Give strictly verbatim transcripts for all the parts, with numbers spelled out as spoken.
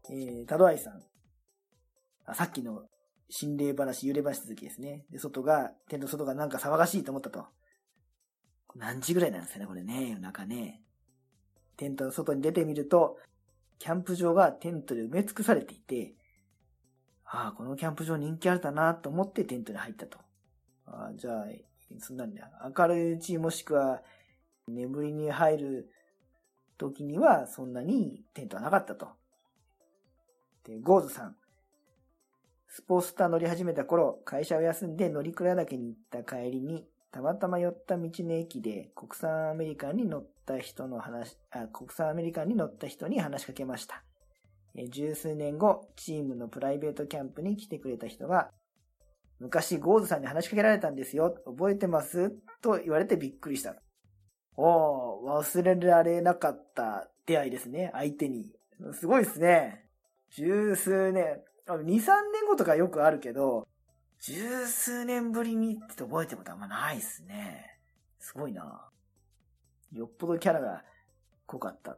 えー、タドアイさん。あ、さっきの心霊話、幽霊話続きですね。で、外が、テント外がなんか騒がしいと思ったと。何時ぐらいなんですかね、これね、夜中ね。テントの外に出てみると、キャンプ場がテントで埋め尽くされていて、ああ、このキャンプ場人気あるだなと思ってテントに入ったと。ああ、じゃあ、そんなんだ。明るいうちもしくは眠りに入る時にはそんなにテントはなかったと。で、ゴーズさん。スポースター乗り始めた頃、会社を休んで乗鞍岳に行った帰りに、たまたま寄った道の駅で国産アメリカンに乗った人の話、あ、国産アメリカンに乗った人に話しかけました。え十数年後、チームのプライベートキャンプに来てくれた人が、昔ゴーズさんに話しかけられたんですよ。覚えてますと言われてびっくりした。おー、忘れられなかった出会いですね、相手に。すごいですね。十数年、二、三年後とかよくあるけど、十数年ぶりにって覚えてることあんまないですね。すごいな。よっぽどキャラが濃かった。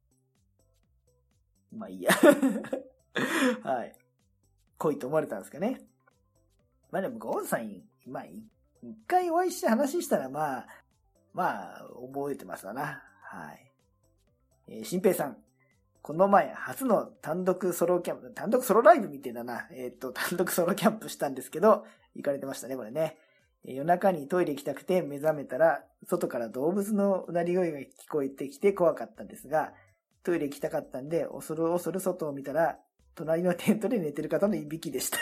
まあいいや。はい。濃いと思われたんですかね。まあでもゴーズさん、まあ一回お会いして話したらまあ、まあ覚えてますわな。はい。えー、新平さん。この前、初の単独ソロキャンプ、単独ソロライブみたいだな。えっと、単独ソロキャンプしたんですけど、行かれてましたね、これね。えー、夜中にトイレ行きたくて目覚めたら、外から動物のうなり声が聞こえてきて怖かったんですが、トイレ行きたかったんで、恐る恐る外を見たら、隣のテントで寝てる方のいびきでした。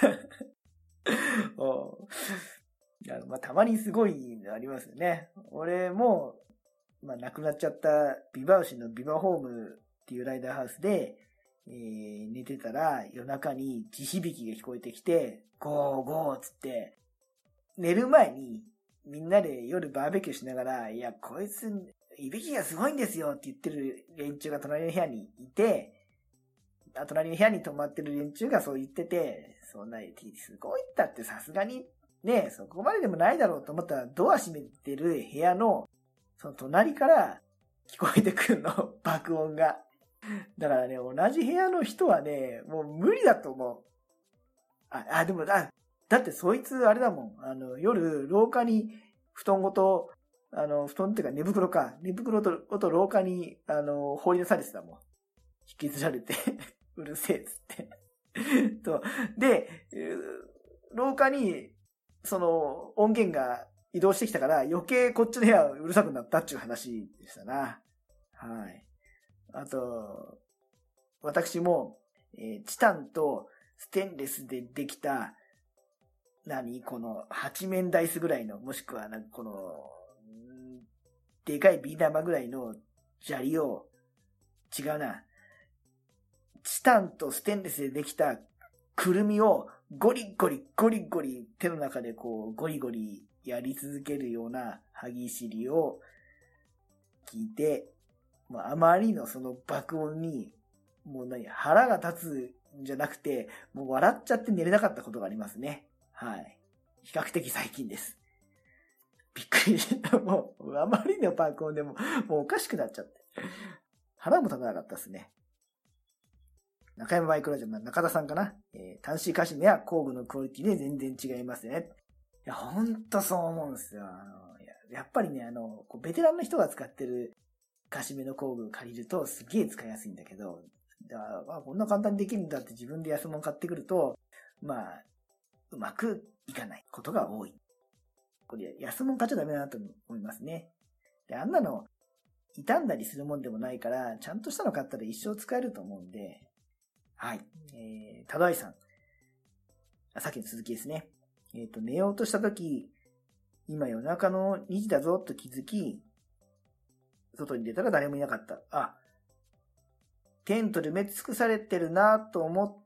おいやまあ、たまにすごいのありますよね。俺も、まあ、亡くなっちゃったビバ牛のビバホームっていうライダーハウスで、えー、寝てたら夜中に地響きが聞こえてきて、ゴーゴーっつって、寝る前にみんなで夜バーベキューしながら、いや、こいつ、いびきがすごいんですよって言ってる連中が隣の部屋にいて、隣の部屋に泊まってる連中がそう言ってて、そんな、すごいったってさすがにね、そこまででもないだろうと思ったらドア閉めてる部屋の、その隣から聞こえてくるの、爆音が。だからね、同じ部屋の人はね、もう無理だと思う。あ、あ、でもだ、だってそいつあれだもん。あの、夜、廊下に布団ごと、あの、布団っていうか寝袋か。寝袋と、ごと廊下に、あの、放り出されてたもん。引きずられて、うるせえっつって。と、で、廊下に、その、音源が移動してきたから、余計こっちの部屋うるさくなったっていう話でしたな。はい。あと、私も、えー、チタンとステンレスでできた、何この八面ダイスぐらいの、もしくはなんかこの、でかいビー玉ぐらいの砂利を、違うな。チタンとステンレスでできたくるみをゴリゴリゴリゴリ手の中でこうゴリゴリやり続けるような歯ぎしりを聞いて、もうあまりのその爆音に、もう何、腹が立つんじゃなくて、もう笑っちゃって寝れなかったことがありますね。はい。比較的最近です。びっくりした。もう、あまりの爆音でも、もうおかしくなっちゃって。腹も立たなかったですね。中山バイクラジオの中田さんかな、えー、端子カシメや工具のクオリティで全然違いますね。いや、ほんとそう思うんですよ。あのや, やっぱりね、あの、こうベテランの人が使ってるカシメの工具借りるとすげえ使いやすいんだけど、だからこんな簡単にできるんだって自分で安物買ってくると、まあ、うまくいかないことが多い。これ安物買っちゃダメだなと思いますね。で、あんなの傷んだりするもんでもないから、ちゃんとしたの買ったら一生使えると思うんで、はい。えー、ただいさん。あ、さっきの続きですね。えっと、寝ようとしたとき、今夜中のにじだぞと気づき、外に出たら誰もいなかった。あ、テントで埋め尽くされてるなと思って、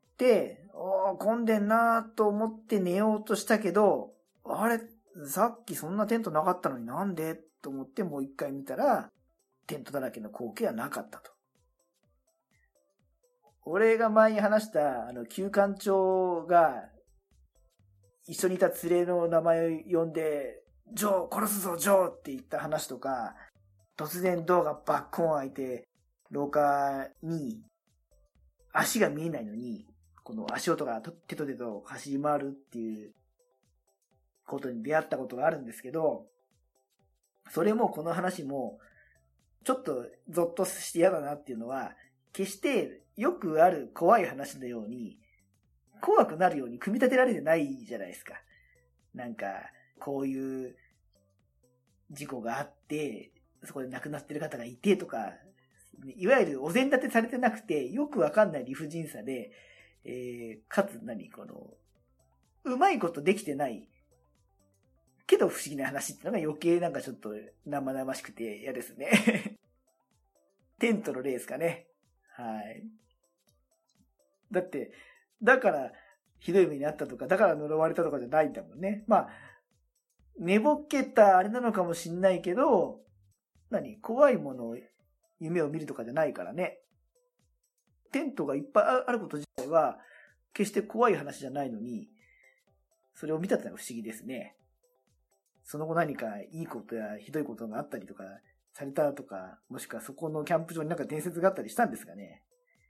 おー、混んでんなと思って寝ようとしたけど、あれ、さっきそんなテントなかったのになんでと思ってもう一回見たら、テントだらけの光景はなかったと。俺が前に話した、あの、旧館長が、一緒にいた連れの名前を呼んで、ジョー、殺すぞ、ジョーって言った話とか、突然ドアがバッコーン開いて、廊下に、 足が見えないのに、この足音が手と手と走り回るっていうことに出会ったことがあるんですけど、それもこの話も、ちょっとゾッとして嫌だなっていうのは、決してよくある怖い話のように、怖くなるように組み立てられてないじゃないですか。なんか、こういう事故があって、そこで亡くなってる方がいてとか、いわゆるお膳立てされてなくて、よくわかんない理不尽さで、えー、かつ何、この、うまいことできてない、けど不思議な話ってのが余計なんかちょっと生々しくて嫌ですね。テントの例ですかね。はい。だって、だからひどい目にあったとか、だから呪われたとかじゃないんだもんね。まあ、寝ぼけたあれなのかもしんないけど、何怖いものを、夢を見るとかじゃないからね。テントがいっぱいあること自体は、決して怖い話じゃないのに、それを見たってのは不思議ですね。その後何かいいことやひどいことがあったりとかされたとか、もしくはそこのキャンプ場になんか伝説があったりしたんですかね。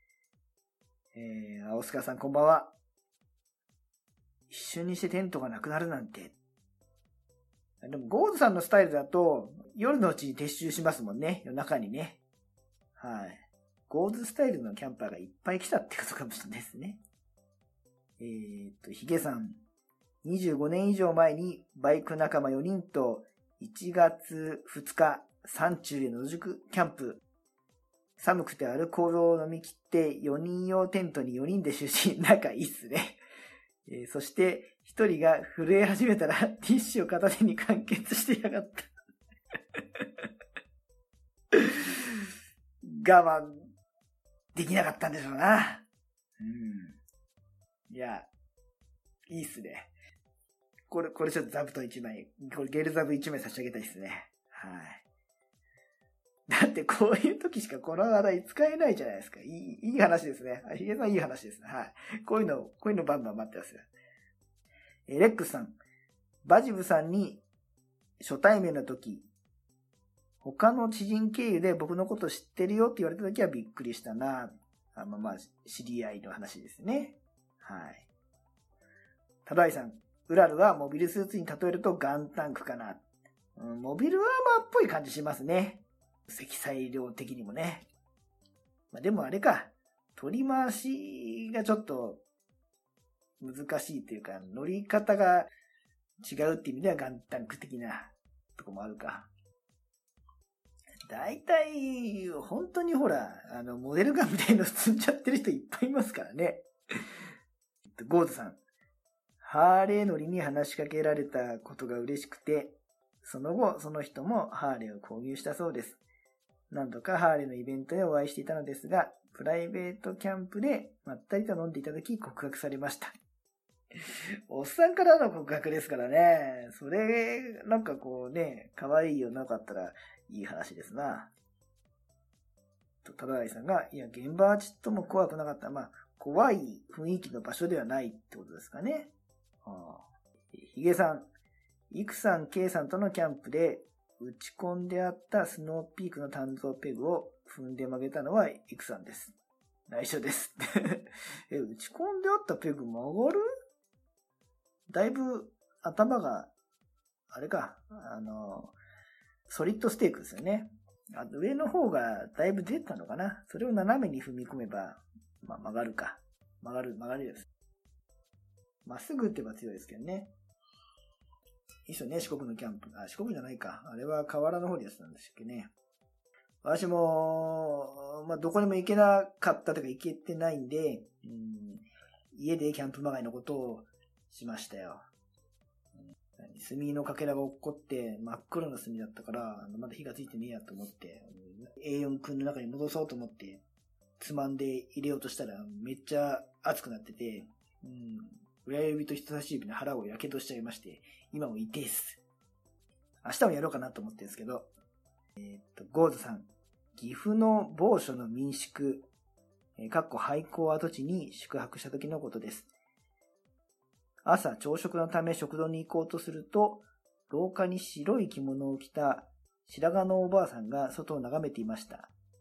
えー、青塚さんこんばんは。一瞬にしてテントがなくなるなんて。でもゴーズさんのスタイルだと夜のうちに撤収しますもんね。夜中にね。はい。ゴーズスタイルのキャンパーがいっぱい来たってことかもしれないですね。えーっと、ヒゲさん。にじゅうごねん以上前にバイク仲間よにんといちがつふつか山中で野宿キャンプ。寒くてアルコールを飲み切ってよにん用テントによにんで就寝。仲いいっすね。えー、そしてひとりが震え始めたらティッシュを片手に完結してやがった。我慢できなかったんでしょうな。うん。いや、いいっすね。これ、これちょっと座布団いちまい、これゲル座布いちまい差し上げたいですね。はい。だってこういう時しかこの話題使えないじゃないですか。いい、いい話ですね。ヒゲさんいい話ですね。はい。こういうの、こういうのバンバン待ってますよ。えレックスさん。バジブさんに初対面の時、他の知人経由で僕のこと知ってるよって言われた時はびっくりしたな。あの、まあ、知り合いの話ですね。はい。タダイさん。ウラルはモビルスーツに例えるとガンタンクかな。うん、モビルアーマーっぽい感じしますね。積載量的にもね。まあ、でもあれか。取り回しがちょっと難しいというか、乗り方が違うっていう意味ではガンタンク的なとこもあるか。だいたい、本当にほら、あの、モデルガンみたいの積んじゃってる人いっぱいいますからね。ゴーズさん。ハーレー乗りに話しかけられたことが嬉しくて、その後、その人もハーレーを購入したそうです。何度かハーレーのイベントでお会いしていたのですが、プライベートキャンプでまったりと飲んでいただき告白されました。おっさんからの告白ですからね。それ、なんかこうね、可愛いよなかったらいい話ですな。と、ただいさんが、いや、現場はちっとも怖くなかった。まあ、怖い雰囲気の場所ではないってことですかね。ヒゲさん、イクさん、ケイさんとのキャンプで打ち込んであったスノーピークの鍛造ペグを踏んで曲げたのはイクさんです。内緒です。え、打ち込んであったペグ曲がる？だいぶ頭が、あれか、あの、ソリッドステークですよね。あ、上の方がだいぶ出たのかな。それを斜めに踏み込めば、まあ、曲がるか。曲がる、曲がるです。まっすぐ打てば強いですけどね。いいっすよね、四国のキャンプ。あ、四国じゃないか。あれは河原の方でやってたんですっけね。私も、まあ、どこにも行けなかったというか行けてないんで、うん、家でキャンプまがいのことをしましたよ。炭のかけらが落っこって真っ黒な炭だったから、まだ火がついてねえやと思って、エーよん 君の中に戻そうと思って、つまんで入れようとしたらめっちゃ熱くなってて、うん、親指と人差し指の腹をやけどしちゃいまして、今も痛いっす。明日もやろうかなと思ってるんですけど、えー、っと、ゴーズさん、岐阜の某所の民宿、えー、かっこ廃校跡地に宿泊した時のことです。朝朝食のため食堂に行こうとすると、廊下に白い着物を着た白髪のおばあさんが外を眺めていました。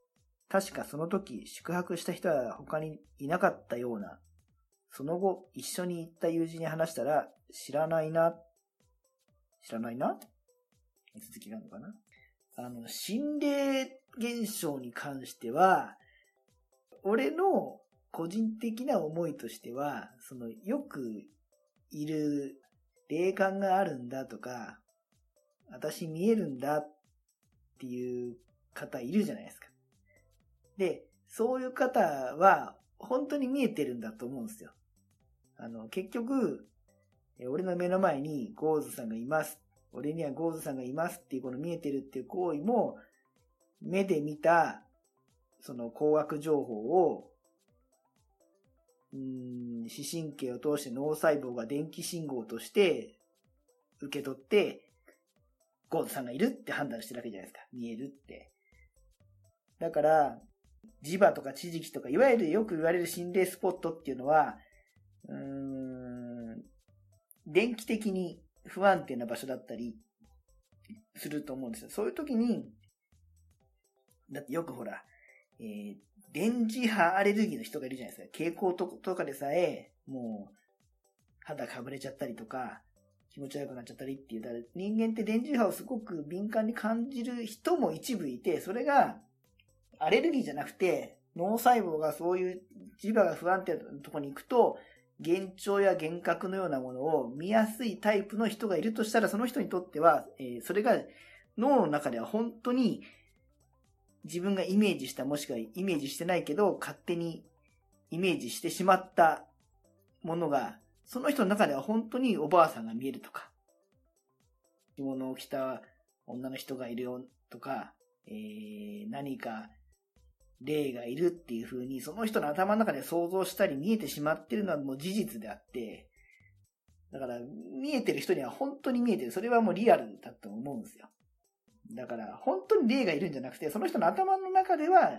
確かその時宿泊した人は他にいなかったような。その後一緒に行った友人に話したら、知らないな。知らないな続きがあるのかな。あの、心霊現象に関しては、俺の個人的な思いとしては、その、よくいる霊感があるんだとか、私見えるんだっていう方いるじゃないですか。で、そういう方は本当に見えてるんだと思うんですよ。あの、結局、俺の目の前にゴーズさんがいます。俺にはゴーズさんがいますっていうこの見えてるっていう行為も、目で見たその光学情報を、うーん、視神経を通して脳細胞が電気信号として受け取って、ゴーズさんがいるって判断してるわけじゃないですか。見えるって。だから、磁場とか地磁気とか、いわゆるよく言われる心霊スポットっていうのは、うーん、電気的に不安定な場所だったりすると思うんですよ。そういう時に、だってよくほら、えー、電磁波アレルギーの人がいるじゃないですか。蛍光とかでさえ、もう、肌かぶれちゃったりとか、気持ち悪くなっちゃったりっていう。だから人間って電磁波をすごく敏感に感じる人も一部いて、それがアレルギーじゃなくて、脳細胞がそういう磁場が不安定なところに行くと、幻聴や幻覚のようなものを見やすいタイプの人がいるとしたら、その人にとっては、えー、それが脳の中では本当に自分がイメージした、もしくはイメージしてないけど、勝手にイメージしてしまったものが、その人の中では本当におばあさんが見えるとか、着物を着た女の人がいるよとか、えー、何か霊がいるっていう風に、その人の頭の中で想像したり見えてしまっているのはもう事実であって、だから見えてる人には本当に見えてる。それはもうリアルだと思うんですよ。だから本当に霊がいるんじゃなくて、その人の頭の中では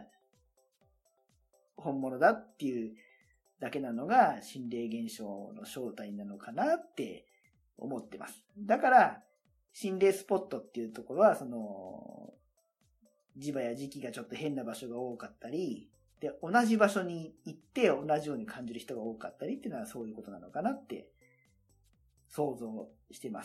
本物だっていうだけなのが心霊現象の正体なのかなって思ってます。だから心霊スポットっていうところは、その磁場や磁気がちょっと変な場所が多かったり、で同じ場所に行って同じように感じる人が多かったりっていうのはそういうことなのかなって想像してます。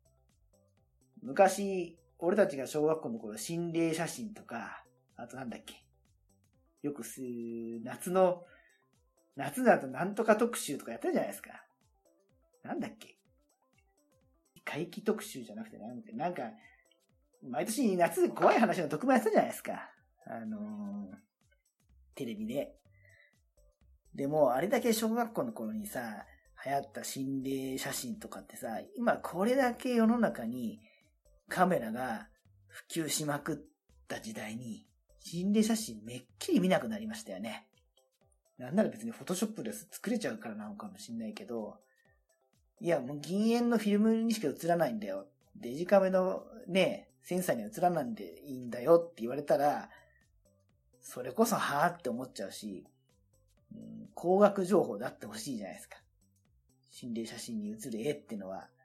昔俺たちが小学校の頃心霊写真とか、あとなんだっけ、よくす夏の夏だとなんとか特集とかやったじゃないですか。なんだっけ、怪奇特集じゃなくてなんか、なんか毎年夏怖い話の特番やったじゃないですか。あのー、テレビで。でもあれだけ小学校の頃にさ、流行った心霊写真とかってさ、今これだけ世の中にカメラが普及しまくった時代に、心霊写真めっきり見なくなりましたよね。なんなら別にフォトショップで作れちゃうからなのかもしんないけど、いやもう銀塩のフィルムにしか映らないんだよ。デジカメのね、センサーには映らないんでいいんだよって言われたら、それこそはぁって思っちゃうし、うん、光学情報だってほしいじゃないですか。心霊写真に写る絵ってのは。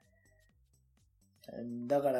だから、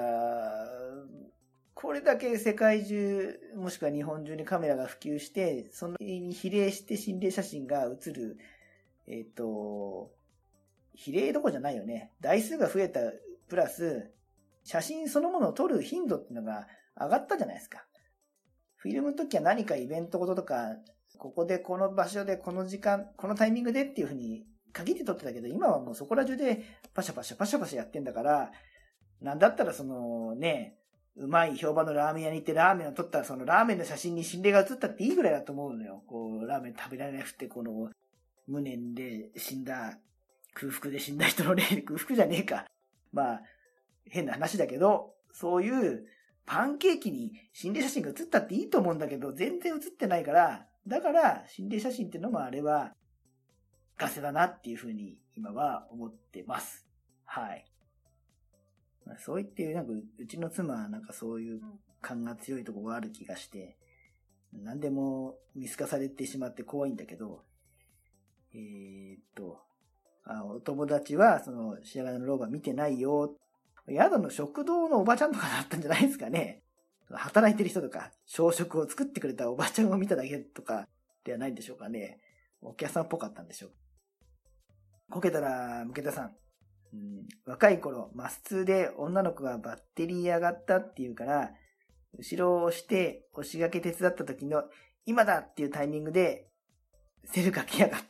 これだけ世界中、もしくは日本中にカメラが普及して、そのに比例して心霊写真が写る、えっと、比例どころじゃないよね。台数が増えたプラス、写真そのものを撮る頻度っていうのが上がったじゃないですか。フィルムの時は何かイベントごととか、ここでこの場所でこの時間、このタイミングでっていう風に限って撮ってたけど、今はもうそこら中でパシャパシャパシャパシャやってんだから、なんだったらそのね、うまい評判のラーメン屋に行ってラーメンを撮ったらそのラーメンの写真に心霊が写ったっていいぐらいだと思うのよ。こう、ラーメン食べられなくて、この無念で死んだ、空腹で死んだ人の霊、空腹じゃねえか。まあ、変な話だけど、そういうパンケーキに心霊写真が写ったっていいと思うんだけど、全然写ってないから、だから心霊写真っていうのもあれはガセだなっていうふうに今は思ってます。はい。まあ、そう言ってなんかうちの妻はなんかそういう感が強いところがある気がして、何でも見透かされてしまって怖いんだけど、えー、っとあ、お友達はその白髪の老婆見てないよ。宿の食堂のおばちゃんとかだったんじゃないですかね。 働いてる人とか、朝食を作ってくれたおばちゃんを見ただけとかではないんでしょうかね。お客さんっぽかったんでしょう。こけたら、むけたさん。うん、若い頃、マスツーで女の子がバッテリー上がったっていうから、後ろを押して押しがけ手伝った時の、今だっていうタイミングで、セルかけやがった。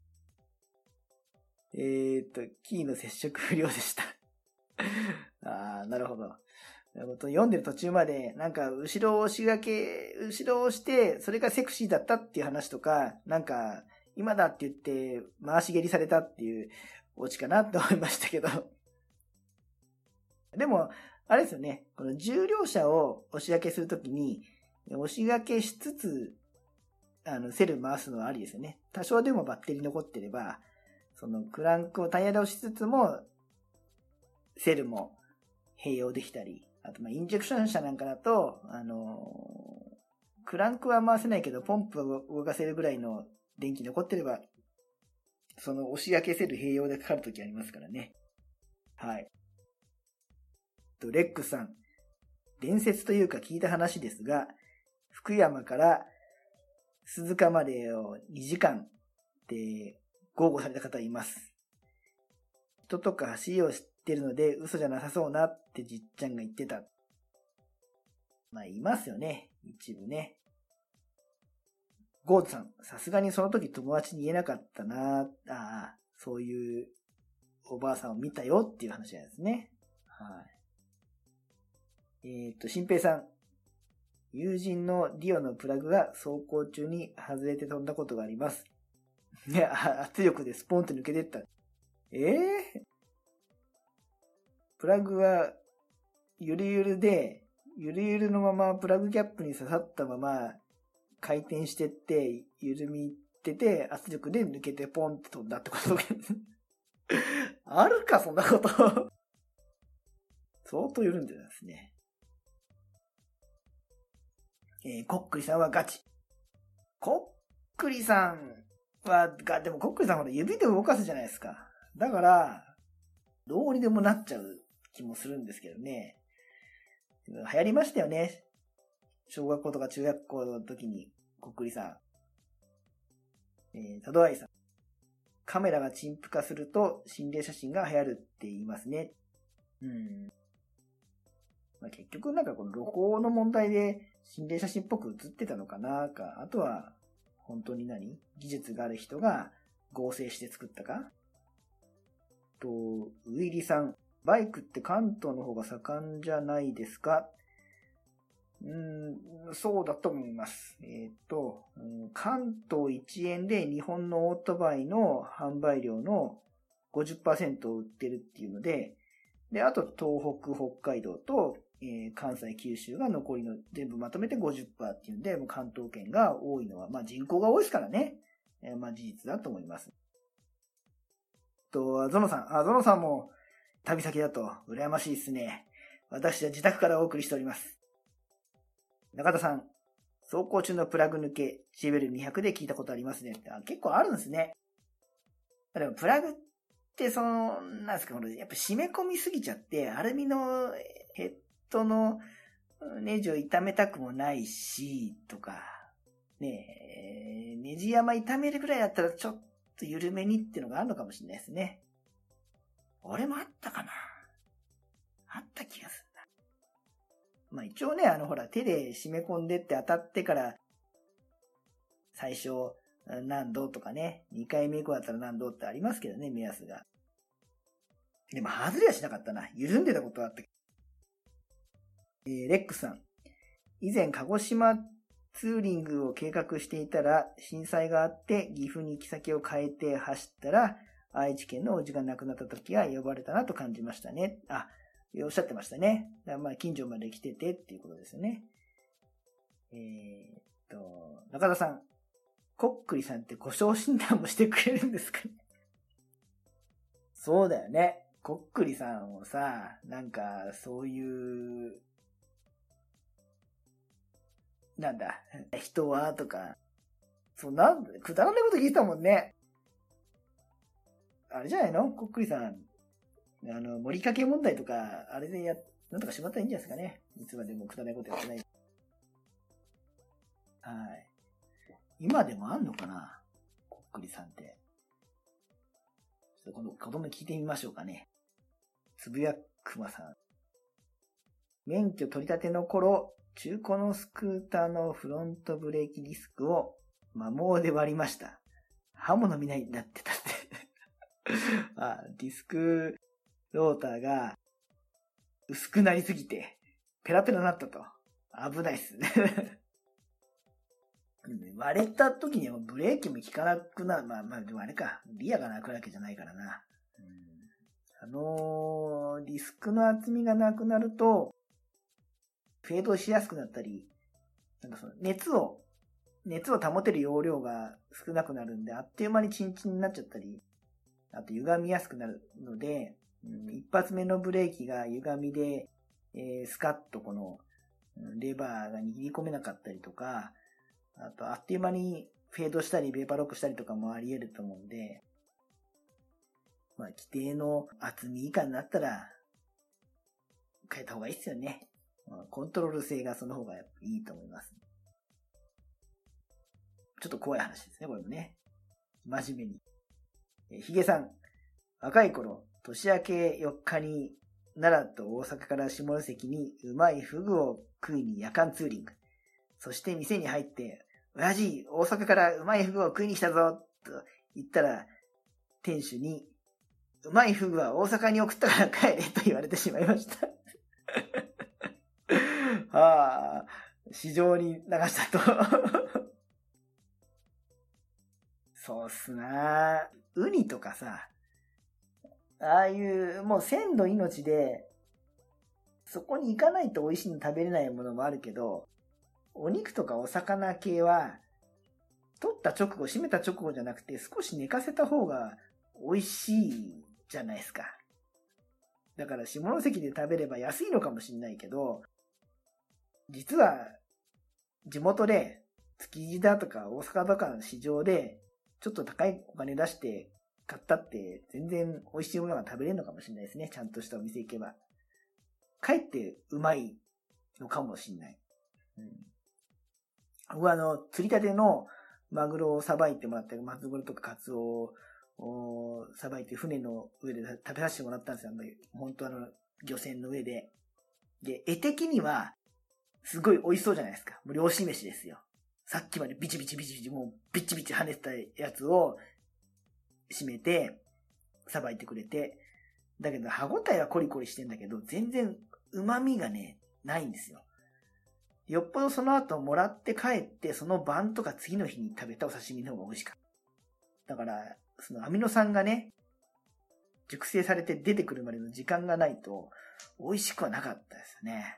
えーっと、キーの接触不良でした。あー、なるほど。読んでる途中まで、なんか、後ろを押しがけ、後ろを押して、それがセクシーだったっていう話とか、なんか、今だって言って、回し蹴りされたっていうオチかなって思いましたけど。でも、あれですよね。この重量車を押しがけするときに、押しがけしつつ、あの、セル回すのはありですよね。多少でもバッテリー残ってれば、そのクランクをタイヤで押しつつも、セルも併用できたり、あと、ま、インジェクション車なんかだと、あのー、クランクは回せないけど、ポンプを動かせるぐらいの電気残ってれば、その押し上げせる併用でかかるときありますからね。はい。と、レックさん。伝説というか聞いた話ですが、福山から鈴鹿までをにじかんで豪語された方います。人とか走りを知ってるので嘘じゃなさそうなってじっちゃんが言ってた。まあ、いますよね。一部ね。ゴードさん、さすがにその時友達に言えなかったな。ああ、そういうおばあさんを見たよっていう話なんですね。はい。えっと、新平さん。友人のディオのプラグが走行中に外れて飛んだことがあります。ね、圧力でスポンと抜けてった。ええー、プラグがゆるゆるで、ゆるゆるのままプラグキャップに刺さったまま回転してって、緩みってて、圧力で抜けてポンって飛んだってことあるか、そんなこと相当緩んでるんですね。えー、コックリさんはガチ。コックリさんは、が、でもコックリさんほら指で動かすじゃないですか。だから、どうにでもなっちゃう気もするんですけどね。流行りましたよね。小学校とか中学校の時に、コックリさん。えー、タドアイさん。カメラが陳腐化すると心霊写真が流行るって言いますね。うん。まあ、結局なんかこの露光の問題で心霊写真っぽく写ってたのかなか、あとは本当に何技術がある人が合成して作ったかと、ウイリさん、バイクって関東の方が盛んじゃないですか？うーん、そうだと思います。えっと、関東いちえんで日本のオートバイの販売量の ごじゅっパーセント を売ってるっていうので、で、あと東北、北海道と、えー、関西、九州が残りの全部まとめて ごじゅっパーセント っていうんで、もう関東圏が多いのは、まあ人口が多いですからね。えー、まあ事実だと思います。と、ゾノさん、あ、ゾノさんも旅先だと羨ましいですね。私は自宅からお送りしております。中田さん、走行中のプラグ抜け、シーベルにひゃくで聞いたことありますね。あ、結構あるんですね。でもプラグってその、なんですか、やっぱ締め込みすぎちゃって、アルミのヘッドのネジを傷めたくもないし、とか、ねえ、ネジ山傷めるぐらいだったらちょっと緩めにっていうのがあるのかもしれないですね。俺もあったかな。あった気がするな。まあ一応ね、あのほら手で締め込んでって当たってから、最初何度とかね、にかいめ以降だったら何度ってありますけどね、目安が。でも外れはしなかったな。緩んでたことはあった。えー、レックさん。以前鹿児島ツーリングを計画していたら震災があって岐阜に行き先を変えて走ったら愛知県のおじが亡くなった時は呼ばれたなと感じましたね。あ、おっしゃってましたね。だからまあ近所まで来ててっていうことですよね。えー、っと、中田さん。コックリさんって故障診断もしてくれるんですかね？そうだよね。コックリさんをさ、なんかそういうなんだ、人はとか、そうなんだ、くだらないこと聞いたもんね。あれじゃないのコックリさん。あの、盛りかけ問題とか、あれでやっなんとかしまったらいいんじゃないですかね。いつまでもくだらないことやってない。はい。今でもあんのかな、こっくりさんって。ちょっと今度子供に聞いてみましょうかね。つぶやくまさん。免許取り立ての頃、中古のスクーターのフロントブレーキディスクを摩耗で割りました。刃物見ないになってたって。あ、ディスクローターが薄くなりすぎて、ペラペラになったと。危ないっすね。割れた時にはブレーキも効かなくなる。まあまあ、でもあれか。リアがなくなるわけじゃないからな。うん、あのー、ディスクの厚みがなくなると、フェードしやすくなったり、なんかその熱を、熱を保てる容量が少なくなるんで、あっという間にチンチンになっちゃったり、あと歪みやすくなるので、うん、一発目のブレーキが歪みで、えー、スカッとこの、レバーが握り込めなかったりとか、あとあっという間にフェードしたりベーパーロックしたりとかもあり得ると思うんで、まあ規定の厚み以下になったら変えた方がいいですよね。まあ、コントロール性がその方がいいと思います。ちょっと怖い話ですね、これもね。真面目に。えヒゲさん、若い頃、年明けよっかに奈良と大阪から下関にうまいフグを食いに夜間ツーリング。そして店に入って、親父、大阪からうまいフグを食いに来たぞと言ったら、店主に、うまいフグは大阪に送ったから帰れと言われてしまいました。ああ、市場に流したと。そうっすな。ウニとかさ、ああいうもう鮮度命で、そこに行かないと美味しいの食べれないものもあるけど、お肉とかお魚系は、取った直後、締めた直後じゃなくて少し寝かせた方が美味しいじゃないですか。だから下関で食べれば安いのかもしれないけど、実は地元で築地だとか大阪とかの市場でちょっと高いお金出して買ったって全然美味しいものが食べれるのかもしれないですね。ちゃんとしたお店行けば。かえってうまいのかもしれない。うん、僕はあの、釣り立てのマグロをさばいてもらったり、マグロとかカツオをさばいて船の上で食べさせてもらったんですよ。本当あの、漁船の上で。で、絵的には、すごい美味しそうじゃないですか。もう漁師飯ですよ。さっきまでビチビチビチビチ、もうビチビチ跳ねてたやつを締めて、さばいてくれて。だけど、歯ごたえはコリコリしてんだけど、全然旨味がね、ないんですよ。よっぽどその後もらって帰って、その晩とか次の日に食べたお刺身の方が美味しかった。だから、そのアミノ酸がね、熟成されて出てくるまでの時間がないと、美味しくはなかったですね。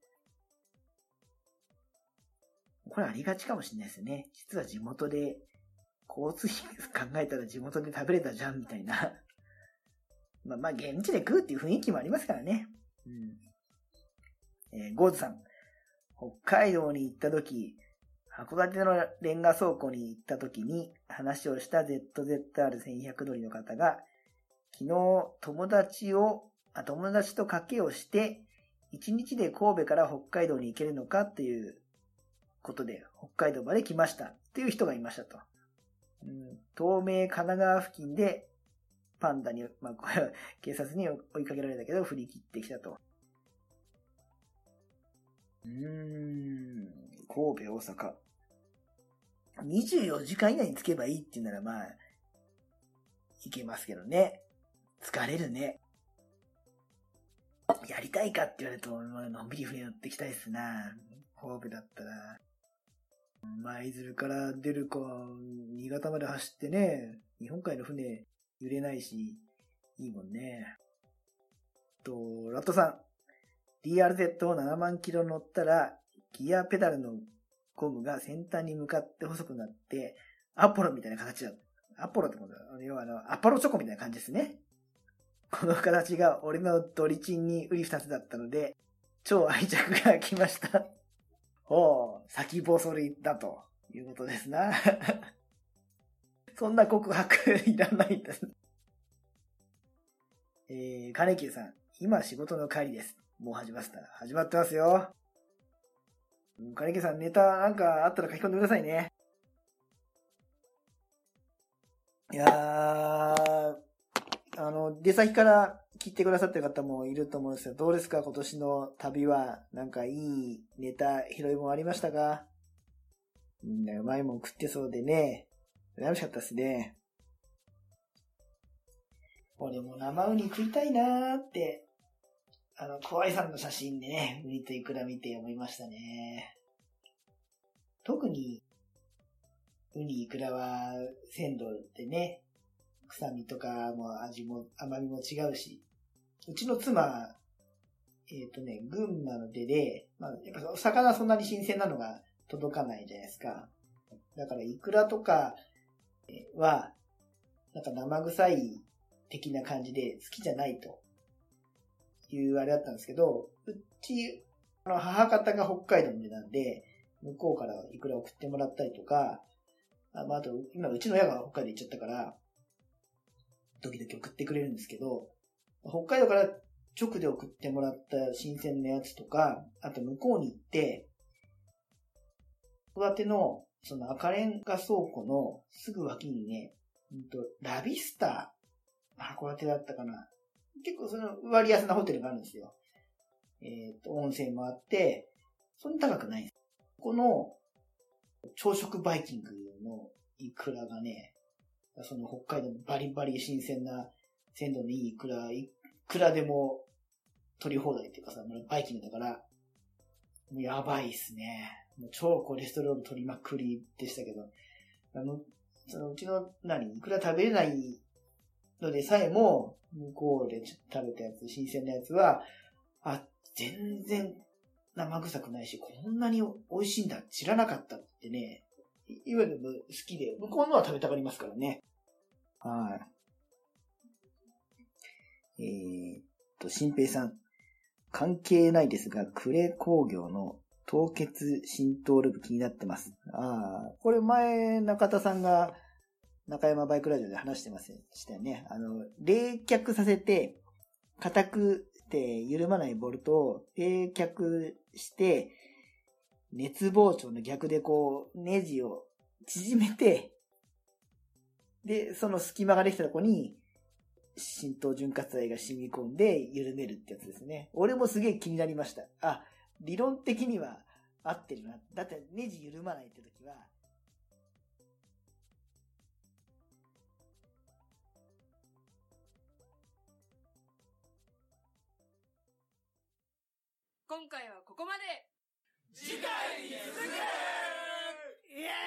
これありがちかもしれないですね。実は地元で、交通費考えたら地元で食べれたじゃん、みたいな。まあまあ、現地で食うっていう雰囲気もありますからね。うん。えー、ゴーズさん。北海道に行った時、函館のレンガ倉庫に行った時に話をした ゼットゼットアールせんひゃく 乗りの方が、昨日友達を、あ、友達と賭けをして、いちにちで神戸から北海道に行けるのかということで、北海道まで来ましたっていう人がいましたと。うん、東名神奈川付近でパンダに、まあ、これは警察に追いかけられたけど振り切ってきたと。うーん、神戸、大阪。にじゅうよじかん以内に着けばいいっていうならまあ、いけますけどね。疲れるね。やりたいかって言われると、のんびり船乗ってきたいっすな。神戸だったら。舞鶴から出るか、新潟まで走ってね、日本海の船揺れないし、いいもんね。と、ラットさん。ディーアールゼット をななまんキロ乗ったら、ギアペダルのゴムが先端に向かって細くなって、アポロみたいな形だ。アポロってことだ。要はあの、アポロチョコみたいな感じですね。この形が俺のドリチンに売り二つだったので、超愛着が来ました。おう、先細りだということですな。そんな告白いらないんです。えー、金久さん、今仕事の帰りです。 もう始まった。始まってますよ。金木さん、ネタなんかあったら書き込んでくださいね。いやー、あの、出先から聞いてくださってる方もいると思うんですけど、どうですか今年の旅は。なんかいいネタ、拾いもんありましたか？みんなうまいもん食ってそうでね、羨ましかったですね。俺も生ウニ食いたいなーって、あの、小愛さんの写真でね、ウニとイクラ見て思いましたね。特に、ウニ、イクラは鮮度でね、臭みとかも味も甘みも違うし、うちの妻、えっとね、群馬の出で、まあ、やっぱ魚そんなに新鮮なのが届かないじゃないですか。だからイクラとかは、なんか生臭い的な感じで好きじゃないというあれだったんですけど、うち、あの母方が北海道の出なんで、向こうからイクラ送ってもらったりとか、あ, まあ、あと、今うちの親が北海道行っちゃったから、時々送ってくれるんですけど、北海道から直で送ってもらった新鮮なやつとか、あと向こうに行って、函館のその赤レンガ倉庫のすぐ脇にね、うんと、ラビスター、函館だったかな。結構その割安なホテルがあるんですよ。えっと、温泉もあって、そんな高くないんです。この朝食バイキングのイクラがね、その北海道のバリバリ新鮮な鮮度のいいイクラ、いくらでも取り放題っていうかさ、バイキングだから、もうやばいっすね。もう超コレステロール取りまくりでしたけど、あの、そのうちの何、いくら食べれないのでさえも、向こうで食べたやつ、新鮮なやつは、あ、全然生臭くないし、こんなに美味しいんだ、知らなかったってね、いわゆる好きで、向こうのは食べたがりますからね。はい。えー、っと、新平さん。関係ないですが、呉工業の凍結浸透ループ気になってます。ああ、これ前、中田さんが中山バイクラジオで話してましたよね。あの、冷却させて、硬くて緩まないボルトを冷却して、熱膨張の逆でこう、ネジを縮めて、で、その隙間ができたとこに、浸透潤滑剤が染み込んで緩めるってやつですね。俺もすげえ気になりました。あ、理論的には合ってるな。だってネジ緩まないって時は、 今回はここまで。 次回に続け。 イエーイ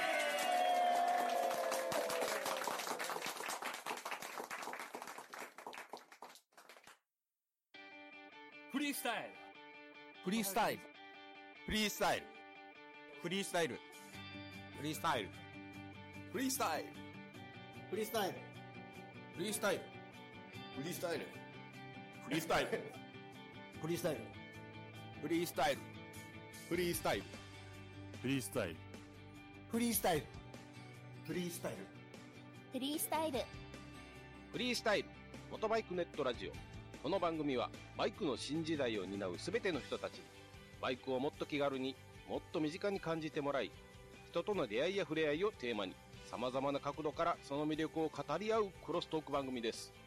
フリースタイルフリースタイルフリースタイルフリースタイルフリースタイルフリースタイルフリースタイルフリースタイルフリースタイルフリースタイルフリースタイルフリースタイルフリースタイルフリースタイルフリースタイルフリースタイルフリースタイルフリースタイルモトバイクネットラジオ。この番組はバイクの新時代を担うすべての人たちにバイクをもっと気軽にもっと身近に感じてもらい、人との出会いや触れ合いをテーマに様々な角度からその魅力を語り合うクロストーク番組です。